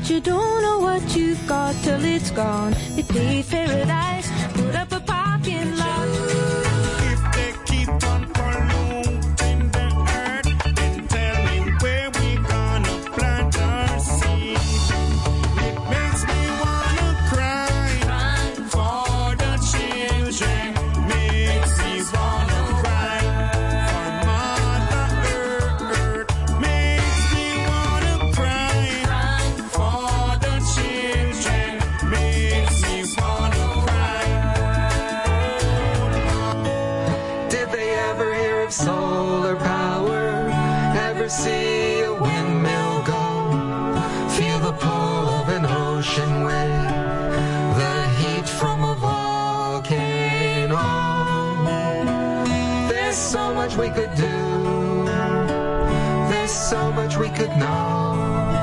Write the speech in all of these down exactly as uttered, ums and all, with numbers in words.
but you don't know what you've got till it's gone. They paved paradise, put up a parking lot. If they keep on polluting the earth, then tell me where we gonna plant our seed. It makes me wanna cry, cry for the children. Makes me wanna cry for Mother Earth. Makes me wanna cry, cry for the children. Makes me wanna cry. Did they ever hear of solar power? Ever see a windmill go? Feel the pull of an ocean wave, the heat from a volcano. There's so much we could do, there's so much we could know,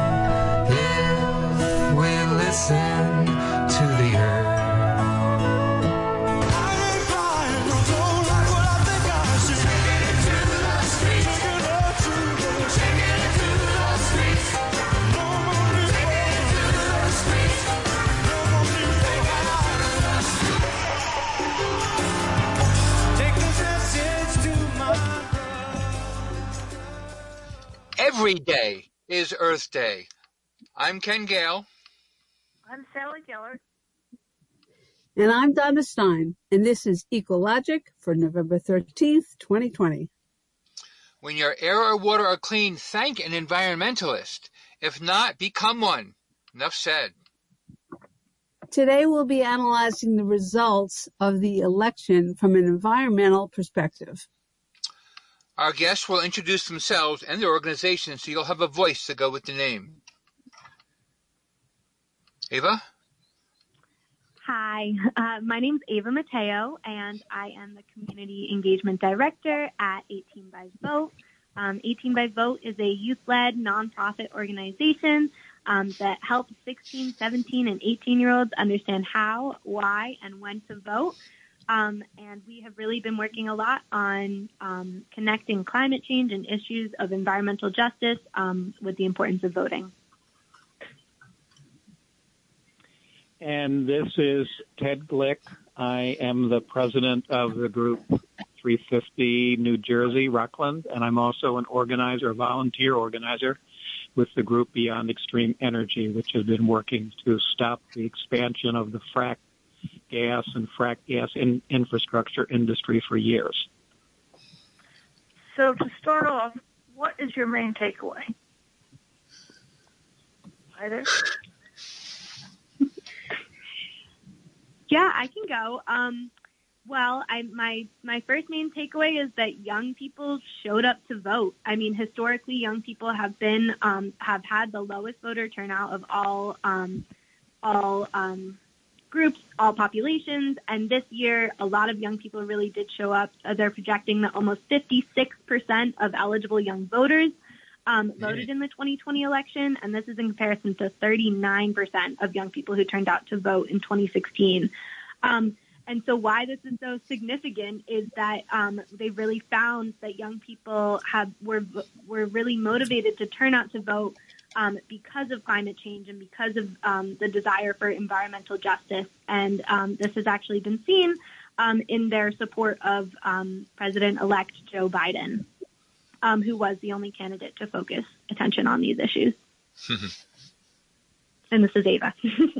if we listen to the earth. I ain't crying, I don't like what I think I see. Take it into the streets. Take it up to the Take it into the streets. No more living. Take it into the streets. No more living. Take this message to my Every day is Earth Day. I'm Ken Gale. I'm Sally Geller. And I'm Donna Stein, and this is Ecologic for November thirteenth, twenty twenty. When your air or water are clean, thank an environmentalist. If not, become one. Enough said. Today we'll be analyzing the results of the election from an environmental perspective. Our guests will introduce themselves and their organization so you'll have a voice to go with the name. Ava? Hi, uh, my name's Ava Mateo, and I am the Community Engagement Director at eighteen by Vote. Um, eighteen by Vote is a youth-led nonprofit organization um, that helps sixteen, seventeen, and eighteen-year-olds understand how, why, and when to vote. Um, and we have really been working a lot on um, connecting climate change and issues of environmental justice um, with the importance of voting. And this is Ted Glick. I am the president of the group three fifty New Jersey, Rockland, and I'm also an organizer, a volunteer organizer with the group Beyond Extreme Energy, which has been working to stop the expansion of the frack gas and frack gas in infrastructure industry for years. So to start off, what is your main takeaway? Either? Yeah, I can go. Um, well, I, my my first main takeaway is that young people showed up to vote. I mean, historically, young people have been um, have had the lowest voter turnout of all um, all um, groups, all populations, and this year, a lot of young people really did show up. Uh, they're projecting that almost fifty-six percent of eligible young voters um, voted in the twenty twenty election, and this is in comparison to thirty-nine percent of young people who turned out to vote in twenty sixteen. Um, and so why this is so significant is that um, they really found that young people have were were really motivated to turn out to vote um, because of climate change and because of um, the desire for environmental justice. And um, this has actually been seen um, in their support of um, President-elect Joe Biden, um, who was the only candidate to focus attention on these issues. And this is Ava.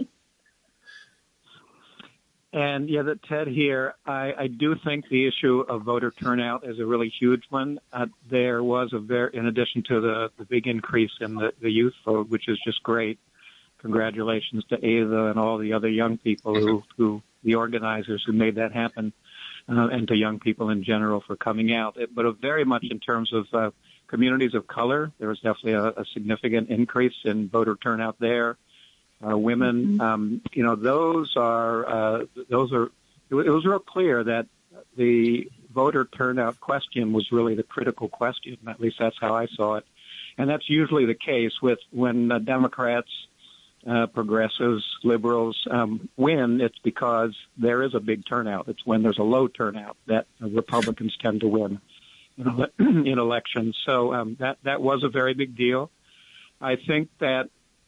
And yeah, that Ted here, I, I do think the issue of voter turnout is a really huge one. Uh, there was a very, in addition to the, the big increase in the, the youth vote, which is just great. Congratulations to Ava and all the other young people who, who the organizers who made that happen, uh, and to young people in general for coming out. It, but very much in terms of uh, communities of color, there was definitely a, a significant increase in voter turnout there. Uh, women, um, you know, those are, uh, those are, it was, it was real clear that the voter turnout question was really the critical question. At least that's how I saw it. And that's usually the case with when uh, Democrats, uh, progressives, liberals um, win, it's because there is a big turnout. It's when there's a low turnout that uh, Republicans tend to win in, ele- in elections. So um, that, that was a very big deal. I think that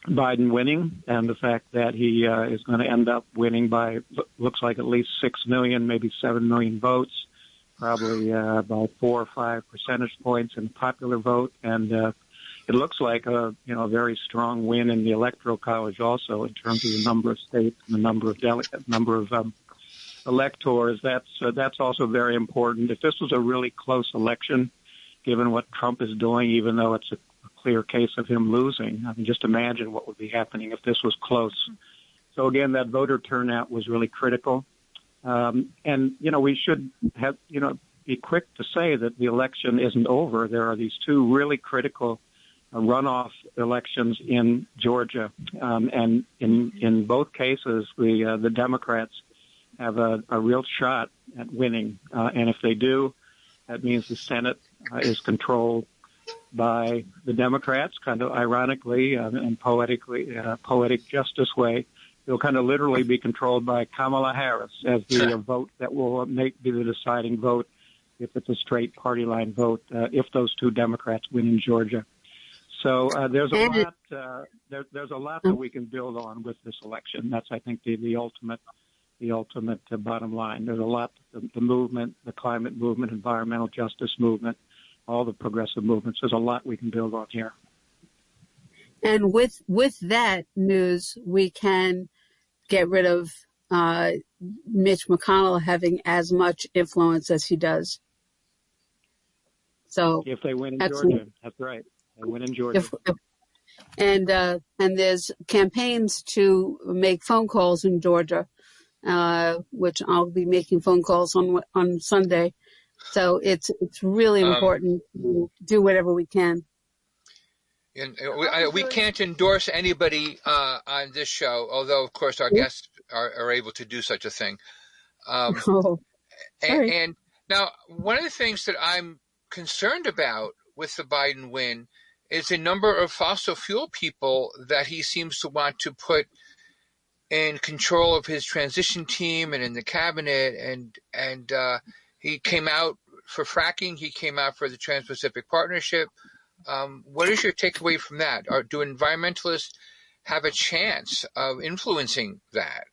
Biden winning and the fact that he uh, is going to end up winning by, looks like at least six million, maybe seven million votes, probably uh, about four or five percentage points in the popular vote. And uh, it looks like a, you know, a very strong win in the Electoral College also in terms of the number of states and the number of delegates, number of um, electors. That's, uh, that's also very important. If this was a really close election, given what Trump is doing, even though it's a clear case of him losing, I mean, just imagine what would be happening if this was close. So again, that voter turnout was really critical. Um, and, you know, we should have, you know, be quick to say that the election isn't over. There are these two really critical uh, runoff elections in Georgia. Um, and in, in both cases, the, uh, the Democrats have a, a real shot at winning. Uh, and if they do, that means the Senate uh, is controlled by the Democrats, kind of ironically uh, and poetically, uh, poetic justice way. It'll kind of literally be controlled by Kamala Harris as the uh, vote that will make be the deciding vote if it's a straight party line vote, uh, if those two Democrats win in Georgia. So uh, there's a lot, uh, there, there's a lot that we can build on with this election. That's, I think, the, the ultimate, the ultimate uh, bottom line. There's a lot, the, the movement, the climate movement, environmental justice movement, all the progressive movements. There's a lot we can build on here. And with with that news, we can get rid of uh, Mitch McConnell having as much influence as he does. So if they win in absolutely. Georgia, that's right. They win in Georgia. If, if, and uh, and there's campaigns to make phone calls in Georgia, uh, which I'll be making phone calls on on Sunday. So it's it's really important um, to do whatever we can. And we, I, we can't endorse anybody uh, on this show, although of course our guests are, are able to do such a thing. Um, oh, and, and now, one of the things that I'm concerned about with the Biden win is the number of fossil fuel people that he seems to want to put in control of his transition team and in the cabinet, and and. Uh, He came out for fracking. He came out for the Trans-Pacific Partnership. Um, what is your takeaway from that? Or do environmentalists have a chance of influencing that?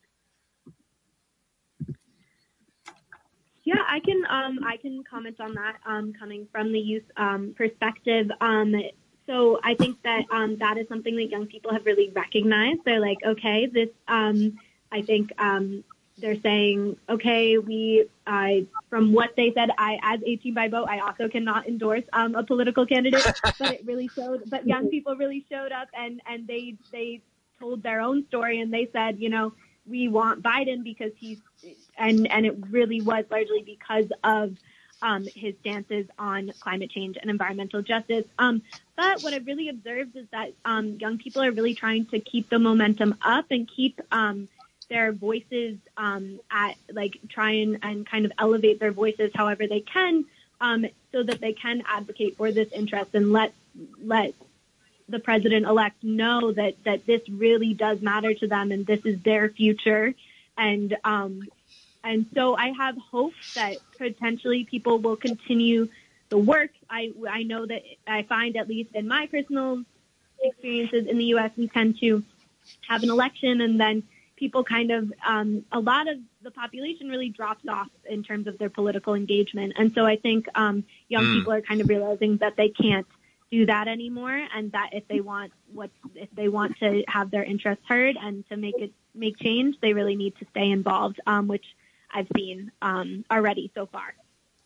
Yeah, I can. Um, I can comment on that. Um, coming from the youth um, perspective, um, so I think that um, that is something that young people have really recognized. They're like, okay, this. Um, I think. Um, They're saying, okay, we, uh, from what they said, I, as eighteen by vote, I also cannot endorse um, a political candidate, but it really showed, but young people really showed up and, and they, they told their own story and they said, you know, we want Biden because he's, and, and it really was largely because of um, his stances on climate change and environmental justice. Um, but what I've really observed is that um, young people are really trying to keep the momentum up and keep, um, their voices um, at like try and, and kind of elevate their voices however they can um, so that they can advocate for this interest and let let the president-elect know that, that this really does matter to them and this is their future. And um, and so I have hope that potentially people will continue the work. I, I know that I find, at least in my personal experiences in the U S, we tend to have an election and then people kind of, um, a lot of the population really drops off in terms of their political engagement. And so I think um, young mm. people are kind of realizing that they can't do that anymore, and that if they want what if they want to have their interests heard and to make it make change, they really need to stay involved, um, which I've seen um, already so far.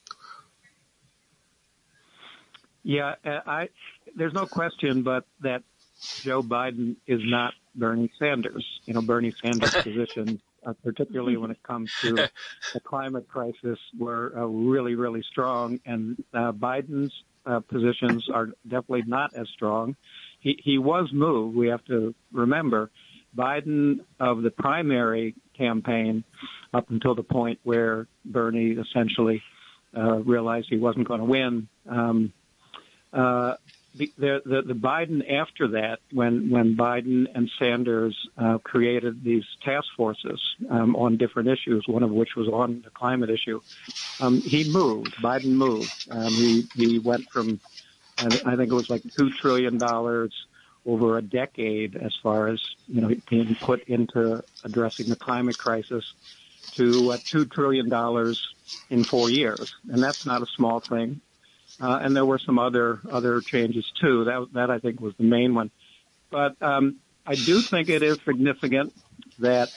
Yeah, I, there's no question but that Joe Biden is not Bernie Sanders. You know, Bernie Sanders' positions, uh, particularly when it comes to the climate crisis, were uh, really, really strong. And uh, Biden's uh, positions are definitely not as strong. He, he was moved. We have to remember, Biden of the primary campaign up until the point where Bernie essentially uh, realized he wasn't going to win. Um, uh, The, the, the Biden after that, when, when Biden and Sanders uh, created these task forces um, on different issues, one of which was on the climate issue, um, he moved. Biden moved. Um, he, he went from, I think it was like two trillion dollars over a decade as far as, you know, being put into addressing the climate crisis to uh, two trillion dollars in four years. And that's not a small thing. Uh, and there were some other other changes, too. That, that I think, was the main one. But um, I do think it is significant that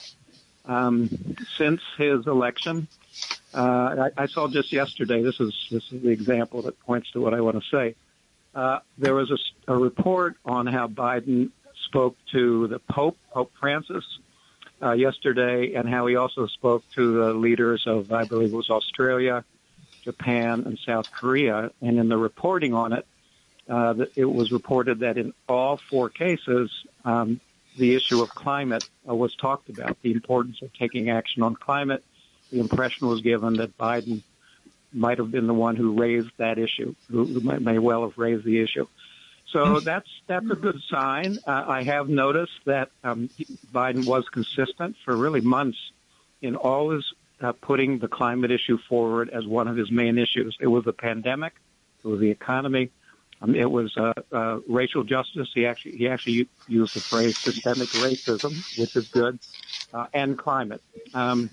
um, since his election, uh, I, I saw just yesterday, this is, this is the example that points to what I want to say. Uh, there was a, a report on how Biden spoke to the Pope, Pope Francis, uh, yesterday, and how he also spoke to the leaders of, I believe it was Australia, Japan, and South Korea. And in the reporting on it, uh, it was reported that in all four cases, um, the issue of climate uh, was talked about, the importance of taking action on climate. The impression was given that Biden might have been the one who raised that issue, who, who may, may well have raised the issue. So that's that's a good sign. Uh, I have noticed that um, Biden was consistent for really months in always uh, putting the climate issue forward as one of his main issues. It was the pandemic, it was the economy, um, it was uh, uh, racial justice. He actually he actually used the phrase systemic racism, which is good, uh, and climate. Um,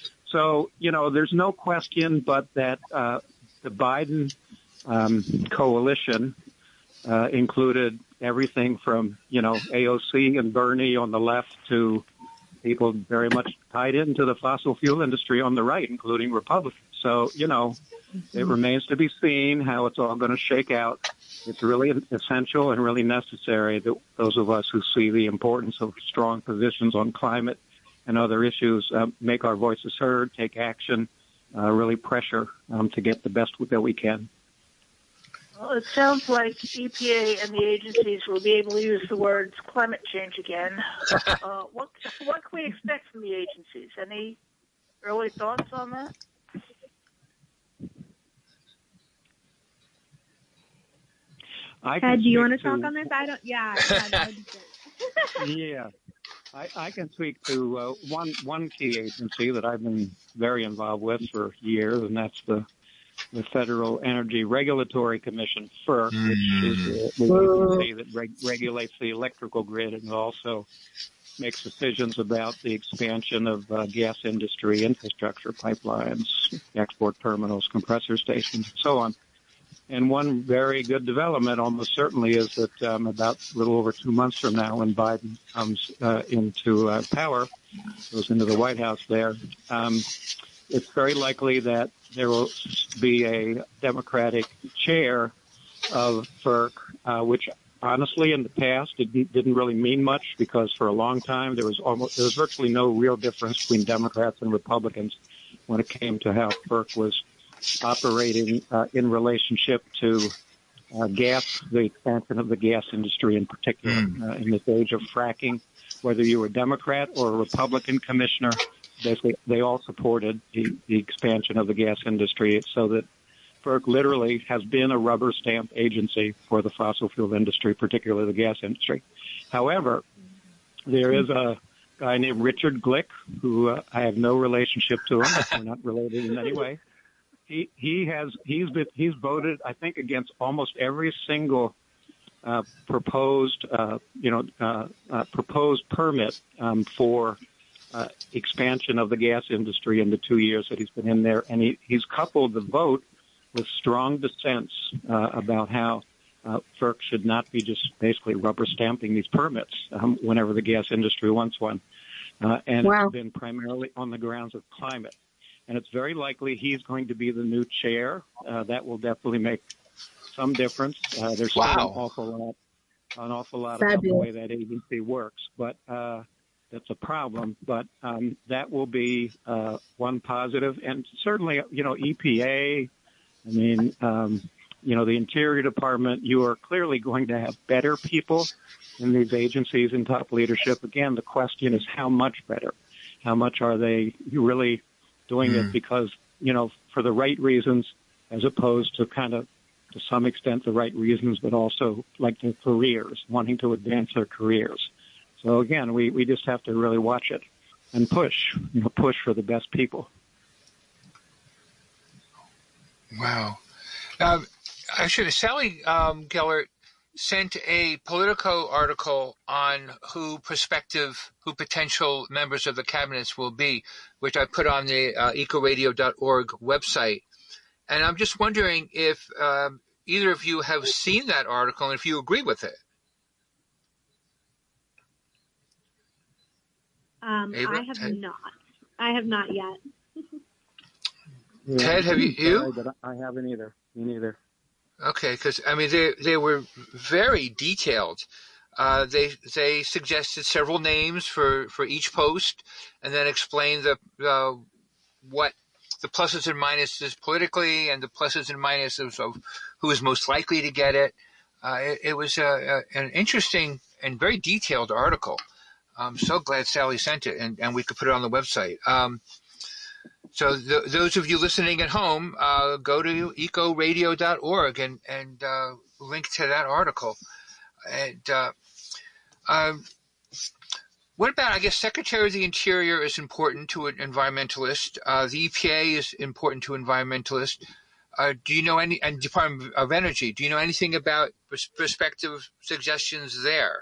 So, you know, there's no question but that uh, the Biden um, coalition uh, included everything from, you know, A O C and Bernie on the left to people very much tied into the fossil fuel industry on the right, including Republicans. So, you know, it remains to be seen how it's all going to shake out. It's really essential and really necessary that those of us who see the importance of strong positions on climate and other issues uh, make our voices heard, take action, uh, really pressure um, to get the best that we can. Well, it sounds like E P A and the agencies will be able to use the words climate change again. uh, what, what can we expect from the agencies? Any early thoughts on that? I Ted, do you want to to, talk on this? I don't. Yeah. Yeah. That would be good. yeah. I, I can speak to uh, one one key agency that I've been very involved with for years, and that's the the Federal Energy Regulatory Commission, FERC, mm. which is the, the agency that reg- regulates the electrical grid and also makes decisions about the expansion of uh, gas industry infrastructure, pipelines, export terminals, compressor stations, and so on. And one very good development almost certainly is that um, about a little over two months from now, when Biden comes uh, into uh, power, goes into the White House there, um, it's very likely that there will be a Democratic chair of FERC, uh, which honestly in the past it didn't really mean much, because for a long time there was almost there was virtually no real difference between Democrats and Republicans when it came to how FERC was operating uh, in relationship to uh, gas, the expansion of the gas industry in particular. Mm. Uh, in this age of fracking, whether you were a Democrat or a Republican commissioner, basically they all supported the, the expansion of the gas industry, so that FERC literally has been a rubber stamp agency for the fossil fuel industry, particularly the gas industry. However, there is a guy named Richard Glick, who uh, I have no relationship to him. We're not related in any way. He he has he's been he's voted, I think, against almost every single uh, proposed uh, you know uh, uh, proposed permit um, for uh, expansion of the gas industry in the two years that he's been in there, and he, he's coupled the vote with strong dissents uh, about how uh, FERC should not be just basically rubber stamping these permits um, whenever the gas industry wants one, uh, and wow. It's been primarily on the grounds of climate. And it's very likely he's going to be the new chair. Uh, that will definitely make some difference. Uh, there's wow. still an awful lot, an awful lot about the way that agency works, but uh, that's a problem. But um, that will be uh, one positive, and certainly, you know, E P A. I mean, um, you know, the Interior Department. You are clearly going to have better people in these agencies in top leadership. Again, the question is how much better? How much are they really doing mm. it because, you know, for the right reasons, as opposed to kind of, to some extent, the right reasons, but also like their careers, wanting to advance their careers. So again, we, we just have to really watch it and push, you know, push for the best people. Wow. Um, I should have, Sally um, Gellert, sent a Politico article on who prospective, who potential members of the cabinets will be, which I put on the uh, eco radio dot org website. And I'm just wondering if um, either of you have seen that article and if you agree with it. Um, Ava? I have Ted? not. I have not yet. Yeah, Ted, have you? sorry, you? but I haven't either. Me neither. Okay, because I mean they they were very detailed. Uh, they they suggested several names for, for each post, and then explained the uh, what the pluses and minuses politically, and the pluses and minuses of who is most likely to get it. Uh, it, it was a, a, an interesting and very detailed article. I'm so glad Sally sent it, and, and we could put it on the website. Um, so th- those of you listening at home, uh, go to eco radio dot org and, and uh, link to that article. And uh, uh, what about, I guess, Secretary of the Interior is important to an environmentalist. Uh, the E P A is important to environmentalists. Uh, do you know any, and Department of Energy, do you know anything about pers- prospective suggestions there?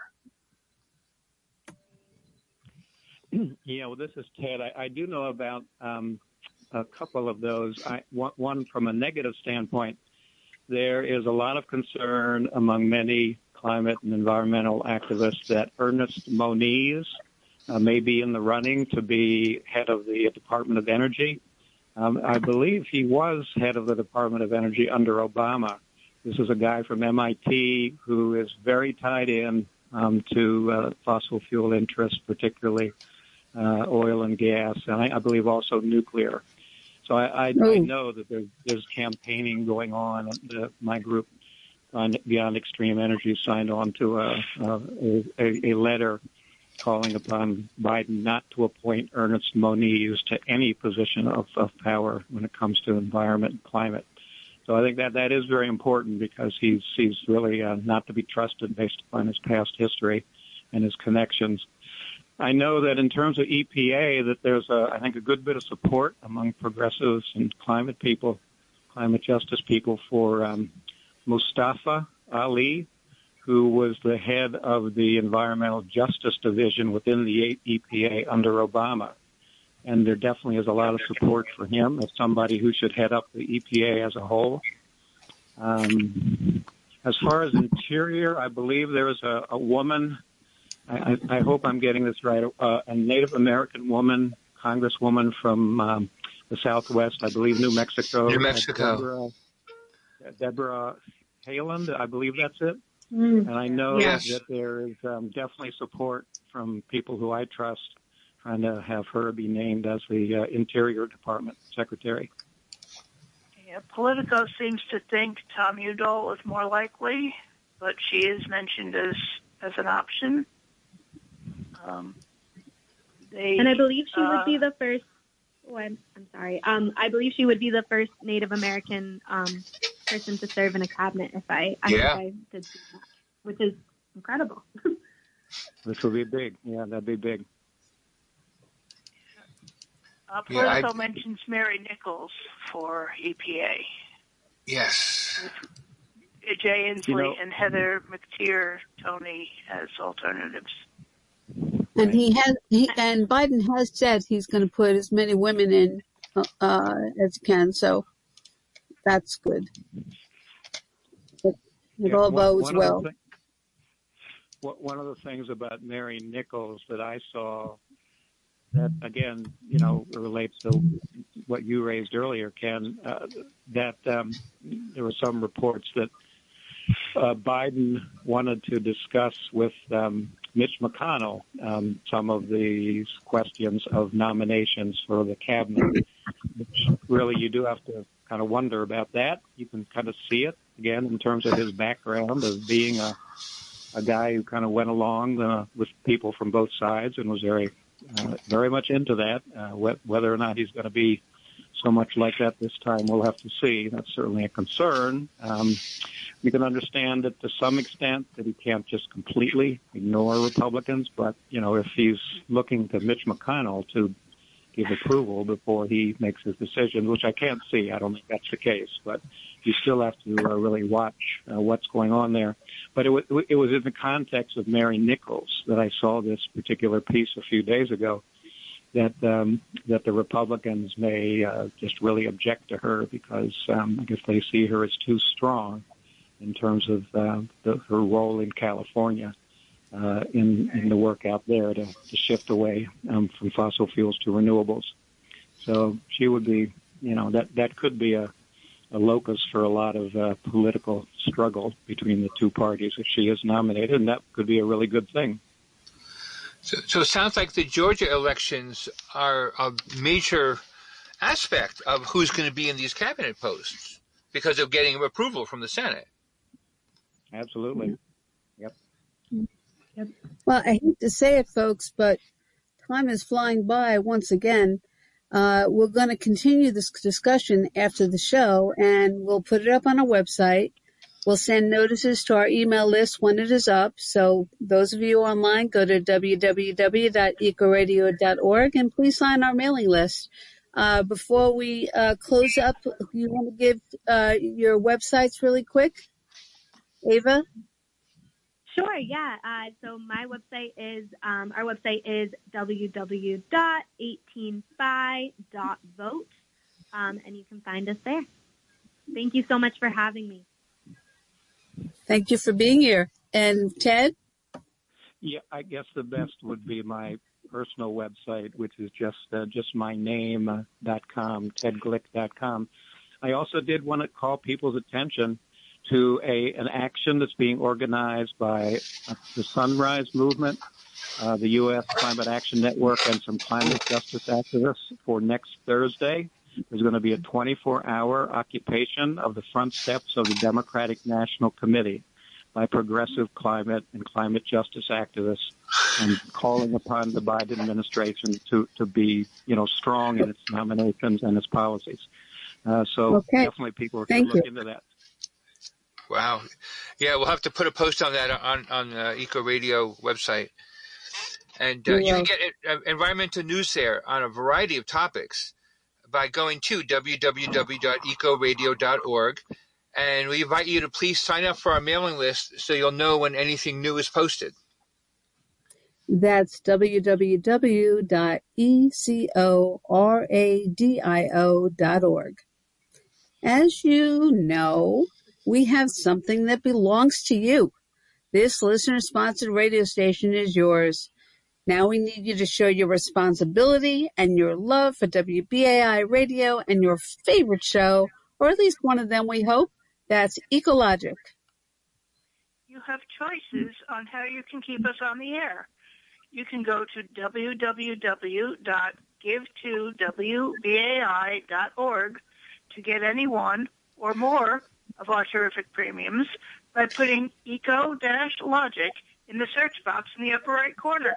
Yeah, well, this is Ted. I, I do know about um, a couple of those. I, one, one from a negative standpoint, there is a lot of concern among many climate and environmental activists that Ernest Moniz uh, may be in the running to be head of the Department of Energy. Um, I believe he was head of the Department of Energy under Obama. This is a guy from M I T who is very tied in um, to uh, fossil fuel interests, particularly uh, oil and gas, and I, I believe also nuclear. So I, I, I know that there's, there's campaigning going on. Uh, my group, Beyond Extreme Energy, signed on to a, a, a letter calling upon Biden not to appoint Ernest Moniz to any position of, of power when it comes to environment and climate. So I think that that is very important because he's he's really uh, not to be trusted based upon his past history and his connections. I know that in terms of E P A, that there's a, I think a good bit of support among progressives and climate people, climate justice people for um, Mustafa Ali, who was the head of the Environmental Justice Division within the E P A under Obama. And there definitely is a lot of support for him as somebody who should head up the E P A as a whole. Um, as far as Interior, I believe there is a, a woman, I, I, I hope I'm getting this right, uh, a Native American woman, congresswoman from um, the Southwest, I believe New Mexico. New Mexico. Deborah, Deborah Haaland, I believe that's it. Mm. And I know Yes. that there is um, definitely support from people who I trust trying to have her be named as the uh, Interior Department Secretary. Yeah, Politico seems to think Tom Udall is more likely, but she is mentioned as, as an option. Um, they, And I believe she uh, would be the first. Oh, I'm, I'm sorry. Um, I believe she would be the first Native American um, person to serve in a cabinet. If I, I Yeah. think I did see that, which is incredible. This would be big. Yeah, that'd be big. Uh, Yeah, I- Politico mentions Mary Nichols for E P A. Yes. Jay Inslee You know- and Heather McTeer Tony as alternatives. And he has, he, and Biden has said he's going to put as many women in uh, uh, as he can. So that's good. It, it Yeah, all one- bodes one of the well. thi- one- One of the things about Mary Nichols that I saw that, again, you know, relates to what you raised earlier, Ken, uh, that um, there were some reports that uh, Biden wanted to discuss with um, Mitch McConnell um, some of these questions of nominations for the cabinet, which really you do have to kind of wonder about that. You can kind of see it, again, in terms of his background of being a, a guy who kind of went along uh, with people from both sides and was very Uh, very much into that. Uh, wh- whether or not he's going to be so much like that this time, we'll have to see. That's certainly a concern. Um, we can understand that to some extent that he can't just completely ignore Republicans, but, you know, if he's looking to Mitch McConnell to give approval before he makes his decision, which I can't see. I don't think that's the case, but you still have to uh, really watch uh, what's going on there. But it, w- it was in the context of Mary Nichols that I saw this particular piece a few days ago, that um, that the Republicans may uh, just really object to her because um, I guess they see her as too strong in terms of uh, the, her role in California uh, in, in the work out there to, to shift away um, from fossil fuels to renewables. So she would be, you know, that, that could be a, a locus for a lot of uh, political struggle between the two parties if she is nominated, and that could be a really good thing. So, so it sounds like the Georgia elections are a major aspect of who's going to be in these cabinet posts because of getting approval from the Senate. Absolutely. Yep. Yep. Well, I hate to say it, folks, but time is flying by once again. Uh, we're going to continue this discussion after the show, and we'll put it up on our website. We'll send notices to our email list when it is up. So those of you online, go to w w w dot eco radio dot org and please sign our mailing list. Uh, before we uh, close up, you want to give uh, your websites really quick? Ava? Sure, yeah. Uh, so my website is, um, our website is w w w dot eighteen fi dot vote, um, and you can find us there. Thank you so much for having me. Thank you for being here. And Ted? Yeah, I guess the best would be my personal website, which is just uh, just my name uh, dot com, ted glick dot com. I also did want to call people's attention to a an action that's being organized by uh, the Sunrise Movement, uh, the U S Climate Action Network, and some climate justice activists for next Thursday. There's going to be a twenty-four hour occupation of the front steps of the Democratic National Committee by progressive climate and climate justice activists, and calling upon the Biden administration to, to be, you know, strong in its nominations and its policies. Uh, so okay. Definitely people are Thank going to look you. into that. Wow. Yeah, we'll have to put a post on that on, on the Eco Radio website. And uh, you can get uh, environmental news there on a variety of topics by going to w w w dot eco radio dot org. And we invite you to please sign up for our mailing list so you'll know when anything new is posted. That's w w w dot eco radio dot org. As you know, we have something that belongs to you. This listener-sponsored radio station is yours. Now we need you to show your responsibility and your love for W B A I Radio and your favorite show, or at least one of them, we hope. That's Ecologic. You have choices on how you can keep us on the air. You can go to w w w dot give to w b a i dot org to get any one or more of our terrific premiums by putting Eco-Logic in the search box in the upper right corner.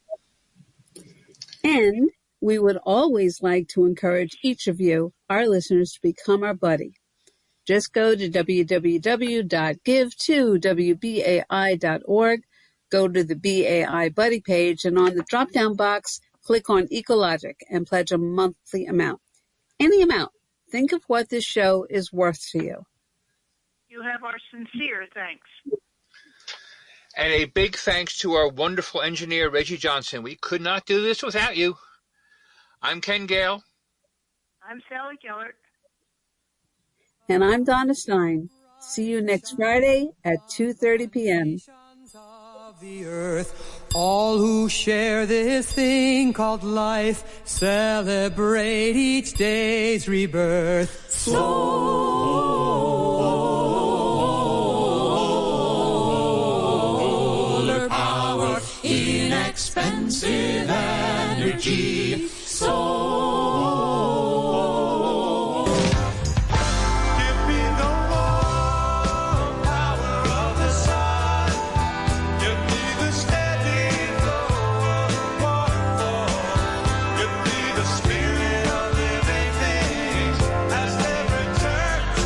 And we would always like to encourage each of you, our listeners, to become our buddy. Just go to w w w dot give to w b a i dot org, go to the B A I Buddy page, and on the drop-down box, click on Ecologic and pledge a monthly amount. Any amount. Think of what this show is worth to you. You have our sincere thanks. And a big thanks to our wonderful engineer, Reggie Johnson. We could not do this without you. I'm Ken Gale. I'm Sally Gellert. And I'm Donna Stein. See you next Friday at two thirty p.m. Of the earth, all who share this thing called life celebrate each day's rebirth. Solar power, inexpensive energy. Solar. Give me the warm power of the sun. Give me the steady flow of waterfall. Give me the spirit of living things as they return to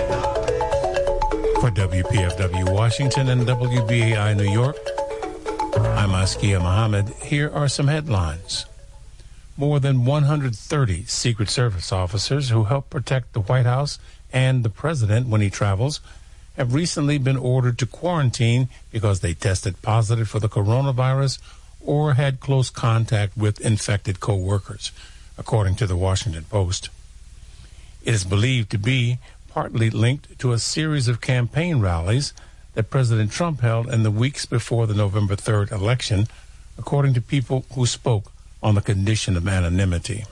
live. Give me the For W P F W Washington and W B A I New York, I'm Askia Mohammed. Here are some headlines. More than one hundred thirty Secret Service officers who help protect the White House and the president when he travels have recently been ordered to quarantine because they tested positive for the coronavirus or had close contact with infected co-workers, according to the Washington Post. It is believed to be partly linked to a series of campaign rallies that President Trump held in the weeks before the November third election, according to people who spoke on the condition of anonymity.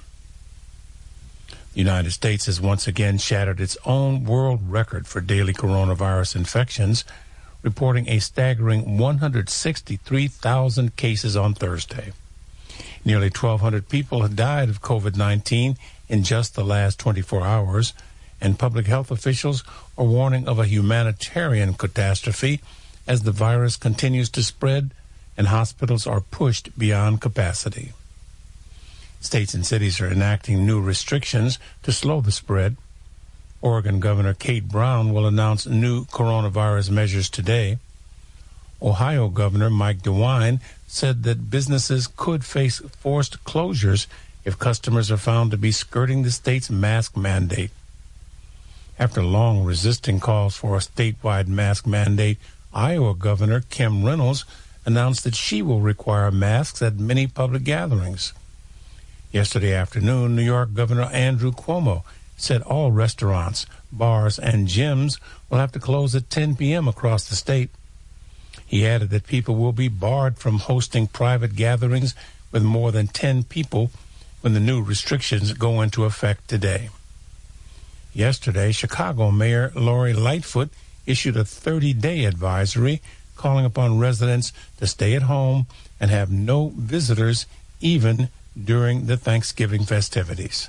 The United States has once again shattered its own world record for daily coronavirus infections, reporting a staggering one hundred sixty-three thousand cases on Thursday. Nearly twelve hundred people have died of COVID nineteen in just the last twenty-four hours, and public health officials are warning of a humanitarian catastrophe as the virus continues to spread and hospitals are pushed beyond capacity. States and cities are enacting new restrictions to slow the spread. Oregon Governor Kate Brown will announce new coronavirus measures today. Ohio Governor Mike DeWine said that businesses could face forced closures if customers are found to be skirting the state's mask mandate. After long resisting calls for a statewide mask mandate, Iowa Governor Kim Reynolds announced that she will require masks at many public gatherings. Yesterday afternoon, New York Governor Andrew Cuomo said all restaurants, bars, and gyms will have to close at ten p.m. across the state. He added that people will be barred from hosting private gatherings with more than ten people when the new restrictions go into effect today. Yesterday, Chicago Mayor Lori Lightfoot issued a thirty-day advisory calling upon residents to stay at home and have no visitors even during the Thanksgiving festivities.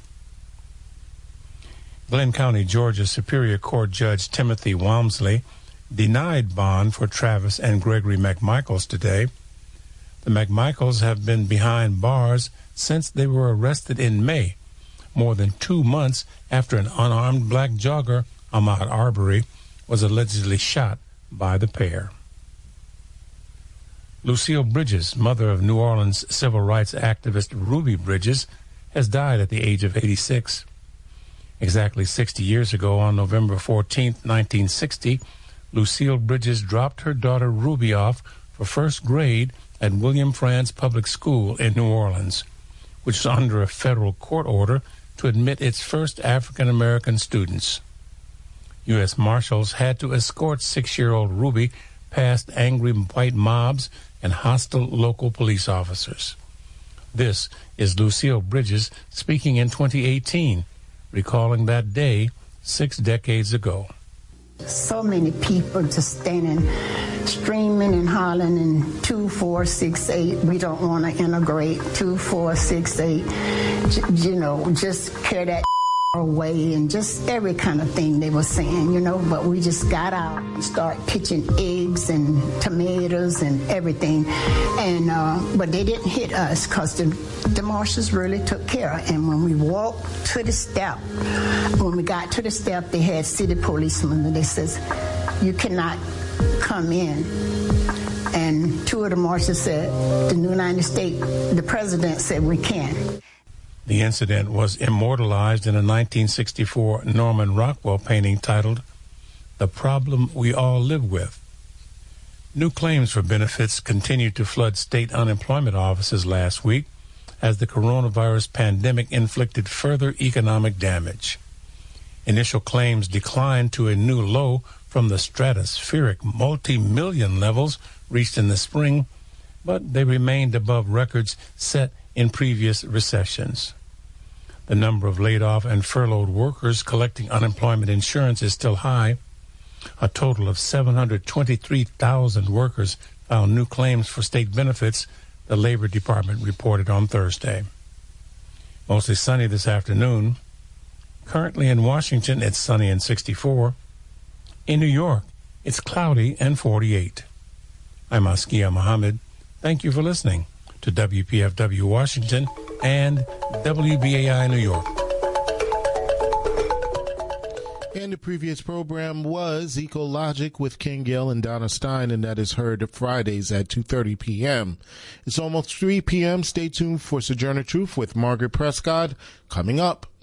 Glenn County, Georgia Superior Court Judge Timothy Walmsley denied bond for Travis and Gregory McMichaels today. The McMichaels have been behind bars since they were arrested in May, more than two months after an unarmed black jogger, Ahmaud Arbery, was allegedly shot by the pair. Lucille Bridges, mother of New Orleans civil rights activist Ruby Bridges, has died at the age of eighty-six. Exactly sixty years ago, on November fourteenth, nineteen sixty, Lucille Bridges dropped her daughter Ruby off for first grade at William Frantz Public School in New Orleans, which was under a federal court order to admit its first African-American students. U S Marshals had to escort six-year-old Ruby past angry white mobs and hostile local police officers. This is Lucille Bridges speaking in twenty eighteen, recalling that day six decades ago. So many people just standing, screaming and hollering, and two, four, six, eight, we don't want to integrate, two, four, six, eight, you know, just carry that away, and just every kind of thing they were saying, you know, but we just got out and started pitching eggs and tomatoes and everything, and uh, but they didn't hit us because the, the marshals really took care. And when we walked to the step, when we got to the step, they had city policemen, and they says, you cannot come in. And two of the marshals said, the United States, the president said we can. The incident was immortalized in a nineteen sixty-four Norman Rockwell painting titled, The Problem We All Live With. New claims for benefits continued to flood state unemployment offices last week as the coronavirus pandemic inflicted further economic damage. Initial claims declined to a new low from the stratospheric multi-million levels reached in the spring, but they remained above records set in previous recessions. The number of laid-off and furloughed workers collecting unemployment insurance is still high. A total of seven hundred twenty-three thousand workers filed new claims for state benefits, the Labor Department reported on Thursday. Mostly sunny this afternoon. Currently in Washington, it's sunny and sixty-four. In New York, it's cloudy and forty-eight. I'm Askia Mohammed. Thank you for listening to W P F W Washington and W B A I New York. And the previous program was Ecologic with King Gill and Donna Stein, and that is heard Fridays at two thirty p.m. It's almost three p.m. Stay tuned for Sojourner Truth with Margaret Prescott coming up.